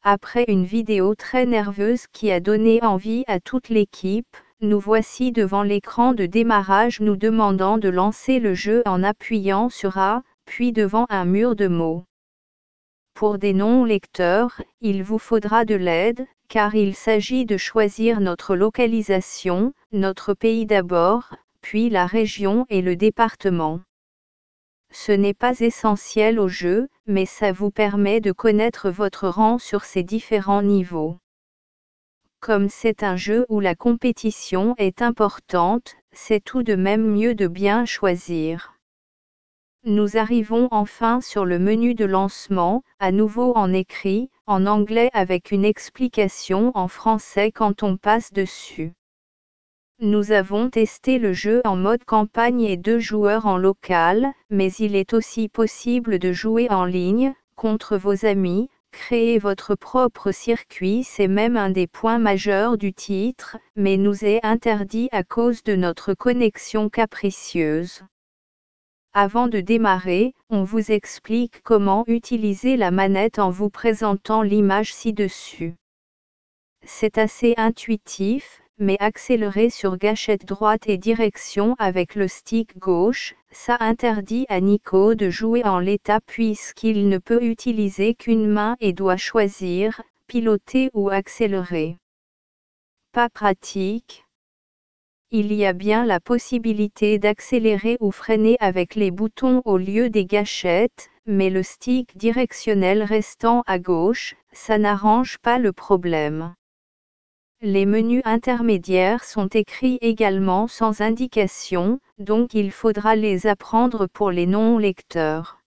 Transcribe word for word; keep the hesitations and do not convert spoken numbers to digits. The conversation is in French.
Après une vidéo très nerveuse qui a donné envie à toute l'équipe, nous voici devant l'écran de démarrage nous demandant de lancer le jeu en appuyant sur A, puis devant un mur de mots. Pour des non-lecteurs, il vous faudra de l'aide, car il s'agit de choisir notre localisation, notre pays d'abord, puis la région et le département. Ce n'est pas essentiel au jeu, mais ça vous permet de connaître votre rang sur ces différents niveaux. Comme c'est un jeu où la compétition est importante, c'est tout de même mieux de bien choisir. Nous arrivons enfin sur le menu de lancement, à nouveau en écrit, en anglais avec une explication en français quand on passe dessus. Nous avons testé le jeu en mode campagne et deux joueurs en local, mais il est aussi possible de jouer en ligne, contre vos amis. Créer votre propre circuit, c'est même un des points majeurs du titre, mais nous est interdit à cause de notre connexion capricieuse. Avant de démarrer, on vous explique comment utiliser la manette en vous présentant l'image ci-dessus. C'est assez intuitif, mais accélérer sur gâchette droite et direction avec le stick gauche, ça interdit à Nico de jouer en l'état puisqu'il ne peut utiliser qu'une main et doit choisir, piloter ou accélérer. Pas pratique. Il y a bien la possibilité d'accélérer ou freiner avec les boutons au lieu des gâchettes, mais le stick directionnel restant à gauche, ça n'arrange pas le problème. Les menus intermédiaires sont écrits également sans indication, donc il faudra les apprendre pour les non-lecteurs.